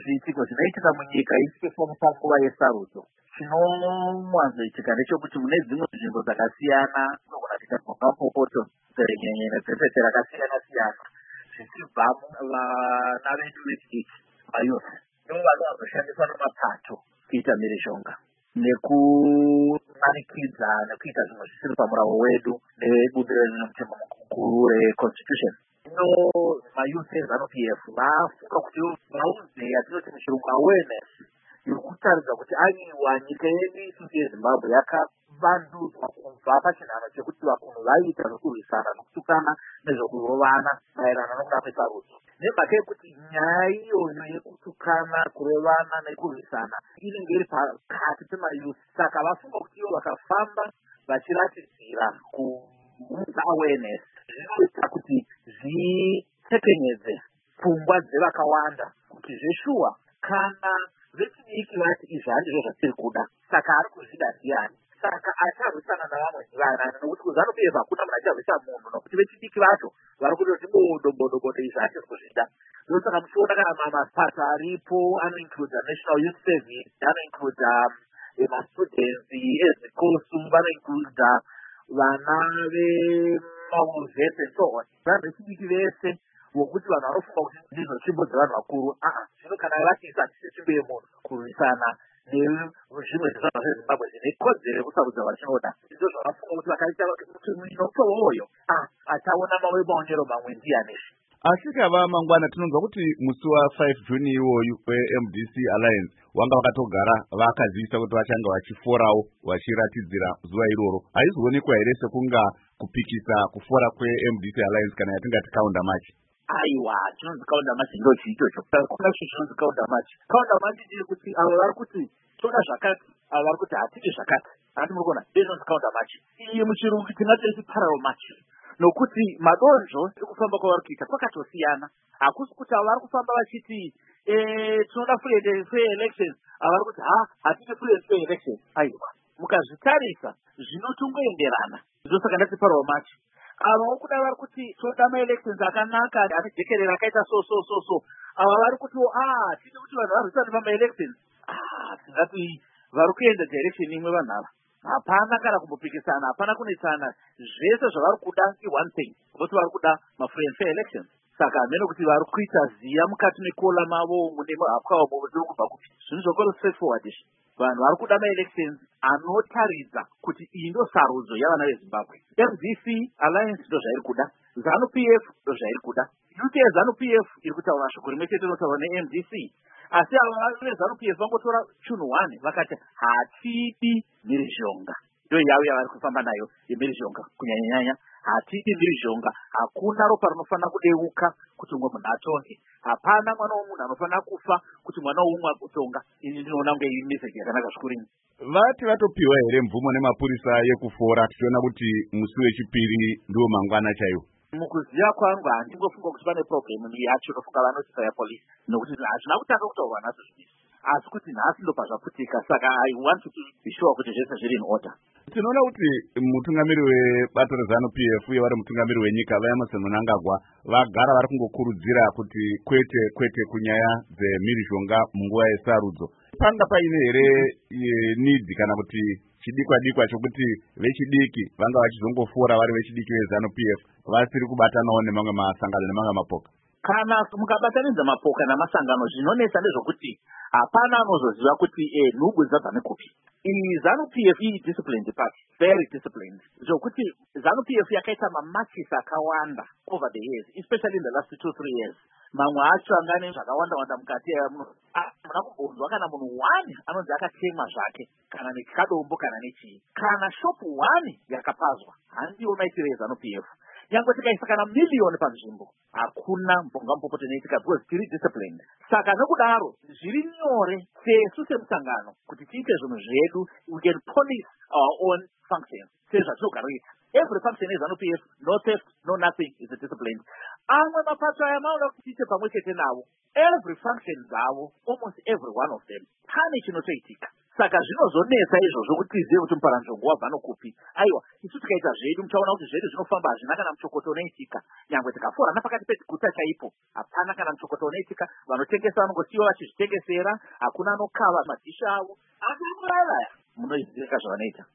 zviitiko zvinoitika munyika isipefomisa nguva yesarudzo. Chinowanzoitika ndechekuti mune dzimwe nzvimbo dzakasiyana kunogona kuita mapopoto nyenyene dzese rakasiyana-siyana zvichibva vana vedu vechidiki mayuth ivo vanozoshandiswa nemapato kuita mhirizhonga nekumanikidza nekuita zvimwe zvisiri pamuravo wedu nebumbiro rinomutemo mukuru reconstitution. Ino mayuth eZANU-PF vafunga kuti vaunze yatinoti muchirungu awareness yokutaridza kuti aiwa nyika yedu isusu yeZimbabwe yakavandudzwa kubva pachinhano chekuti vakunhu vaiita zvokurwisana nokutukana nezvokurovana maererano nokuda kwesarudzo. Nemhaka yekuti nyaya iyoyo yekutukana, kurovana nekurwisana inenge iri pakati pemayuth, saka vafunga kuti ivo vakafamba vachiratidzira kuunza awareness zvinoita kuti zvitekenyedze pfungwa dzevakawanda kuti zveshuwa kana vechidiki vati izvi handizvo zvatiri kuda, saka ari kuzvida ndiani, saka acharwisana navamwe ndivanani, nokuti kuZANU-PF hakuna munhu acharwisa munhu, nokuti vechidiki vacho vari kutoti bodo izvi hatiri kuzvida. Ndosaka muchiona kana mapato aripo anoincluda National Youth Service, anoincluda mastudents ezvikosu, vanoincluda vana vemauvhesi and so on. Vanhu vechidiki vese wokuti vanhu vanofunga kuti ndizvo tsvimbo dzevanhu vakuru. Zvino kana vatiisa hatisi tsvimbo yemunhu kurwisana nezvimwe zvezvanhu zveZimbabwe zvine kodzero yekusarudza vachinoda. Izvo zvavafunga kuti vakaita kuti munoto woyo achaona mamwe maonero mamwe ndianizve. Asikava mangwana tinonzwa kuti musi wa5 Juni iwoyu weMDC Alliance wanga vakatogara vakazivisa kuti vachanga vachiforawo vachiratidzira zuva iroro. Haizoonekwa here sekunga kupikisa kufora kweMDC Alliance kana yatingati kaunda machi? Aiwa, chinonzi kaunda machi ndo chiitocho. Kuna chinonzi kaunda machi. Kaunda machi ndiri kuti avo vari kuti toda zvakati, avo vari kuti hatidi zvakati. Handi murikona, ndinonzi kaunda machi. Iyi muchirungu tingatoti parallel machi. Nokuti madonzvo ekufamba kwavari kuita kwakatosiyana. Hakusi kuti avo vari kufamba vachiti tinoda free elections, avo vari kuti hatidi free elections. Aiwa, mukazvitarisa zvinotongoenderana. Ndosaka ndati parallel machi. Avo kuda vari kuti toda ma-elections akanaka anejekerera akaita so. Ava vari kuti tiri kuti vanhu varwisane pama-elections. Tingati vari kuenda direction imwe vanhu ava. Hapana kana kumbopikisana, hapana kunetsana. Zvese zvavari kuda one thing, kuti vari kuda ma-free and fair elections. Saka hamene kuti vari kuita ziya mukati mekola mavo mune hapwa wavo ziri kubva kuti zvinhu zvakoro straightforward izvi. Vanhu vari kuda ma-elections anotaridza kuti iyi ndo sarudzo yavana veZimbabwe. MDC Alliance ndo zvairi kuda, ZANU-PF ndo zvairi kuda. Youth yeZANU-PF iri kutaura shoko rimwe chete rinotaura neMDC. Asi ava veZANU-PF vangotora chinhu one vakati hatidi mhirizhonga. Ndo yavo yavari kufamba nayo yemhirizhonga kunyanya-nyanya. Hatidi mhirizhonga, hakuna ropa rinofanira kudeuka kuti umwe munhu atonge. Hapana mwana womunhu anofanira kufa kuti mwana woumwe akutonga. Ini ndinoona kunge iyi meseji yakanaka zvikuru. Vati vatopiwa here mvumo nemapurisa yekufora tichiona kuti musi wechipiri ndiwo mangwana chaiwo? Mukuziva kwangu handingofunga kuti pane problem yacho inofunga vanoti payapolisi, nokuti hazvina kutanga kutaurwa nazo zvinhu. Asi kuti nhasi ndo pazvaputika, saka I want to be sure kuti zvese zviri in order. Tinoona kuti mutungamiri webato reZANU-PF uye vari mutungamiri wenyika vaEmerson Mnangagwa vagara vari kungokurudzira kuti kwete kunyaya dzemhirizhonga munguva yesarudzo. Panga paine here nidhi kana kuti chidikwa chokuti vechidiki vanga vachizongofora vari vechidiki veZANU-PF vasiri kubatanawo nemamwe masangano nemamwe mapoka? Kana mukabatanidza mapoka namasangano zvinonetsa ndezvokuti hapana anozoziva kuti nhubu dzabva nekupi. ZANU-PF iyi disciplined party, very disciplined. Zvokuti ZANU-PF yakaita mamachis akawanda over the years, especially in the last 2-3 years. Mamwe acho angane zvakawanda mukati muna kumbonzwa kana munhu wani anonzi akachema zvake kana nekadombo kana nechii. Kana shopu wani yakapazwa handiwo maitiro eZANU-PF. Nyange tikaisa kana miliyoni panzvimbo hakuna mbongamupopoti inoitika because tiri disciplined. Saka nokudaro zviri nyore sesu semusangano kuti tiite zvinhu zvedu, we can police our own functions sezvatinogaroita. Every function yeZANU-PF, no theft, no nothing, is disciplined. Amwe mapato aya maona kuti tiite pamwe chete navo. Every function dzavo, almost every one of them, pane chinotoitika. Saka zvinozonetsa izvozvo kuti tizive kuti muparanzvongo wabva nokupi. Aiwa, isu tikaita zvedu muchaona kuti zvedu zvinofamba hazvina kana muchokoto unoitika. Nyangwe tikafora napakati peguta chaipo, hapana kana muchokoto unoitika. Vanotengesa vanongosiyiwa vachizvitengesera, hakuna anokava madhishi avo. Asi murayiraya munoziva zvavanoita.